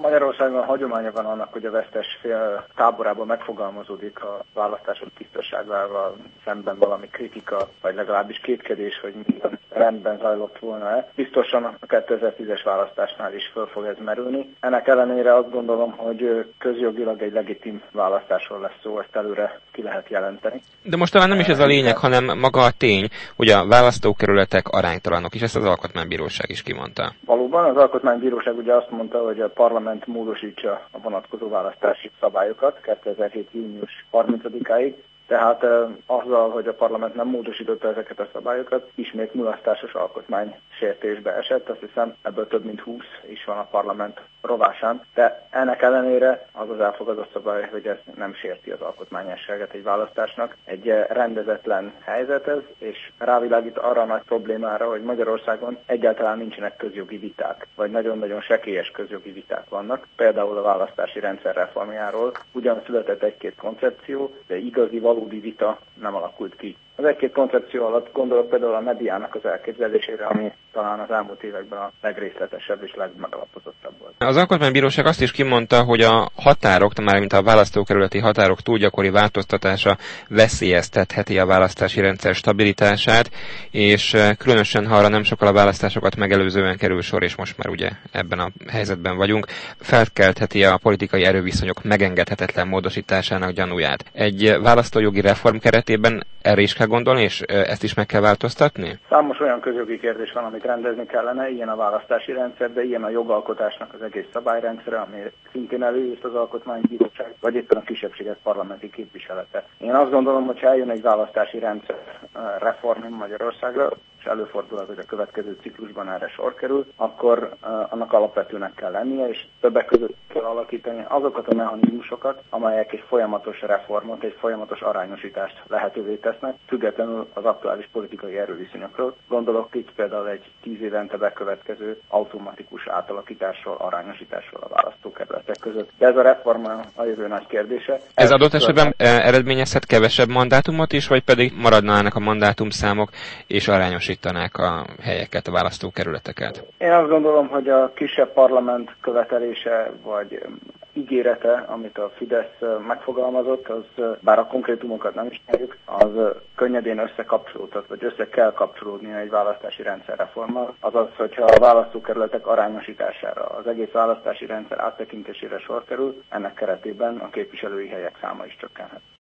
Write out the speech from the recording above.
Magyarországon hagyománya van annak, hogy a vesztes fél táborában megfogalmazódik a választások tisztaságával szemben valami kritika, vagy legalábbis kétkedés, hogy minden rendben zajlott volna-e. Biztosan a 2010-es választásnál is föl fog ez merülni. Ennek ellenére azt gondolom, hogy közjogilag egy legitim választásról lesz szó, ezt előre ki lehet jelenteni. De most talán nem is ez a lényeg, hanem maga a tény, hogy a választókerületek aránytalanok, és ezt az Alkotmánybíróság is kimondta. Valóban az Alkotmánybíróság ugye azt mondta, hogy a parlament módosítsa a vonatkozó választási szabályokat 2007. június 30-áig. Tehát azzal, hogy a parlament nem módosította ezeket a szabályokat, ismét mulasztásos alkotmánysértésbe esett. Azt hiszem, ebből több mint 20 is van a parlament rovásán. De ennek ellenére az az elfogadott szabály, hogy ez nem sérti az alkotmányosságot egy választásnak. Egy rendezetlen helyzet ez, és rávilágít arra a nagy problémára, hogy Magyarországon egyáltalán nincsenek közjogi viták, vagy nagyon-nagyon sekélyes közjogi viták vannak. Például a választási rendszer reformjáról ugyan született egy-két koncepció, de igazi valódi vita nem alakult ki. Az egy-két koncepció alatt gondolok például a mediának az elképzelésére, ami talán az elmúlt években a legrészletesebb és legmegalapozottabb volt. Az Alkotmánybíróság azt is kimondta, hogy a határok, mármint a választókerületi határok túl gyakori változtatása veszélyeztetheti a választási rendszer stabilitását, és különösen, ha arra nem sokkal a választásokat megelőzően kerül sor, és most már ugye ebben a helyzetben vagyunk, felkeltheti a politikai erőviszonyok megengedhetetlen módosításának gyanúját. Egy választójogi reform keretében erre is kell gondolni, és ezt is meg kell változtatni? Számos olyan közjogi kérdés van, amit rendezni kellene, ilyen a választási rendszer, de ilyen a jogalkotásnak az egész szabályrendszere, ami szintén előírt az Alkotmánybíróság, vagy éppen a kisebbségek parlamenti képviselete. Én azt gondolom, hogy ha eljön egy választási rendszer reform Magyarországra, és előfordul, hogy a következő ciklusban erre sor kerül, akkor annak alapvetőnek kell lennie, és többek között kell alakítani azokat a mechanizmusokat, amelyek egy folyamatos reformot, egy folyamatos arányosítást lehetővé tesznek, függetlenül az aktuális politikai erőviszonyokról. Gondolok itt például egy 10 évente bekövetkező automatikus átalakításról, arányosításról a választókerületek között. De ez a reform a jövő nagy kérdése. Ez adott esetben eredményezhet kevesebb mandátumot is, vagy pedig maradnának a mandátumszámok és arányosítanák a helyeket, a választókerületeket? Én azt gondolom, hogy a kisebb parlament követelése vagy ígérete, amit a Fidesz megfogalmazott, az bár a konkrétumokat nem ismerjük, az könnyedén összekapcsolódhat, vagy össze kell kapcsolódni egy választási rendszerreformmal. Azaz, hogyha a választókerületek arányosítására, az egész választási rendszer áttekintésére sor kerül, ennek keretében a képviselői helyek száma is csökkenhet.